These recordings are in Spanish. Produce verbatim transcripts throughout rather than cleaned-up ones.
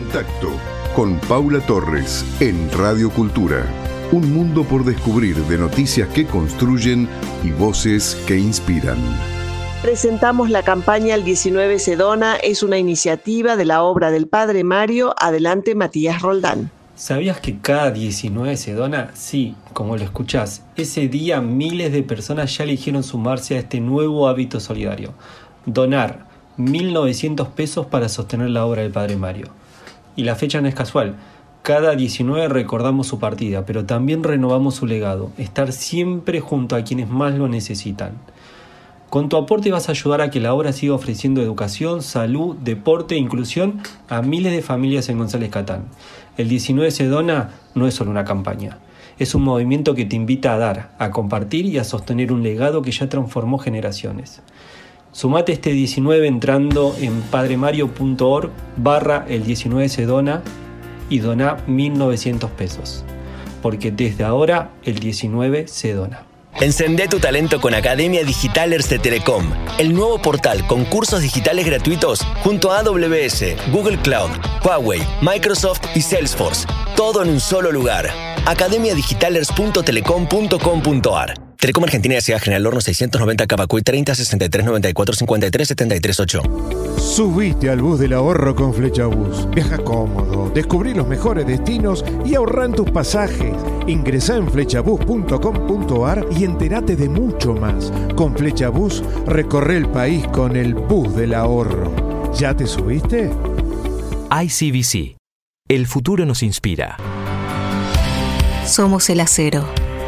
Contacto con Paula Torres en Radio Cultura. Un mundo por descubrir de noticias que construyen y voces que inspiran. Presentamos la campaña El diecinueve se dona. Es una iniciativa de la obra del Padre Mario. Adelante, Matías Roldán. ¿Sabías que cada diecinueve se dona? Sí, como lo escuchás. Ese día miles de personas ya eligieron sumarse a este nuevo hábito solidario. Donar mil novecientos pesos para sostener la obra del Padre Mario. Y la fecha no es casual. Cada diecinueve recordamos su partida, pero también renovamos su legado. Estar siempre junto a quienes más lo necesitan. Con tu aporte vas a ayudar a que la obra siga ofreciendo educación, salud, deporte e inclusión a miles de familias en González Catán. El diecinueve se dona no es solo una campaña. Es un movimiento que te invita a dar, a compartir y a sostener un legado que ya transformó generaciones. Sumate este diecinueve entrando en padremario.org barra el diecinueve se dona y doná mil novecientos pesos. Porque desde ahora el diecinueve se dona. Encendé tu talento con Academia Digitalers de Telecom, el nuevo portal con cursos digitales gratuitos junto a A W S, Google Cloud, Huawei, Microsoft y Salesforce. Todo en un solo lugar. academia digitalers punto telecom punto com punto a r. Telecom Argentina S A General Horno seiscientos noventa Cavacuy treinta sesenta y tres noventa y cuatro cincuenta y tres setenta y tres ocho. Subite al bus del ahorro con Flechabús. Viaja cómodo, descubrí los mejores destinos y ahorrá en tus pasajes. Ingresá en flechabús punto com punto a r y entérate de mucho más. Con Flechabús recorre el país con el bus del ahorro. ¿Ya te subiste? I C B C. El futuro nos inspira. Somos el acero.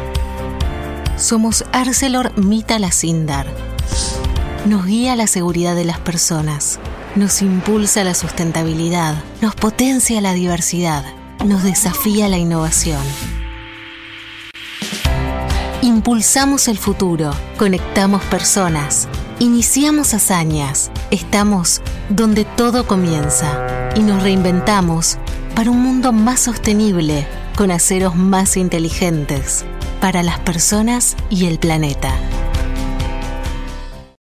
Somos ArcelorMittal Acindar. Nos guía la seguridad de las personas, nos impulsa la sustentabilidad, nos potencia la diversidad, nos desafía la innovación. Impulsamos el futuro, conectamos personas, iniciamos hazañas, estamos donde todo comienza y nos reinventamos para un mundo más sostenible, con aceros más inteligentes, para las personas y el planeta.